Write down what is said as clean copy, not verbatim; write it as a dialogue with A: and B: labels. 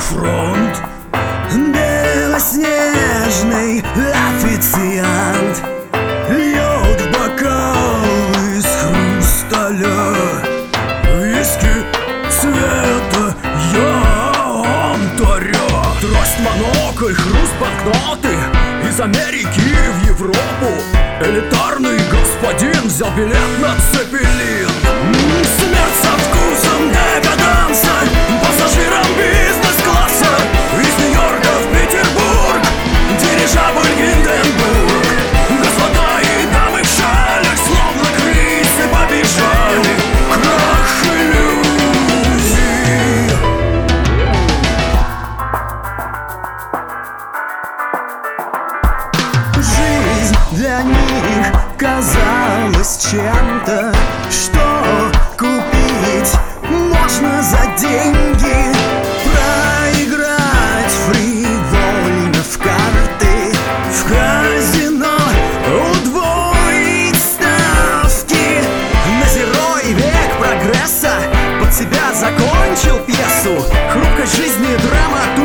A: фронт. Белоснежный официант льет в бокал из хрусталя виски цвета янтаря. Трость, монокль, хруст банкноты из Америки в Европу. Элитарный господин взял билет на Цепелин. Смерть со вкусом декаданса пассажирам бизнес-класса из Нью-Йорка в Петербург, дирижабль Гинденбург. Господа и дамы в шалях, словно крысы, побежали. Крах иллюзий. Жизнь для них казалась чем-то, что купить можно за деньги. Проиграть фривольно в карты, в казино удвоить ставки. Назирой век прогресса под себя закончил пьесу. Хрупкость жизни, драма.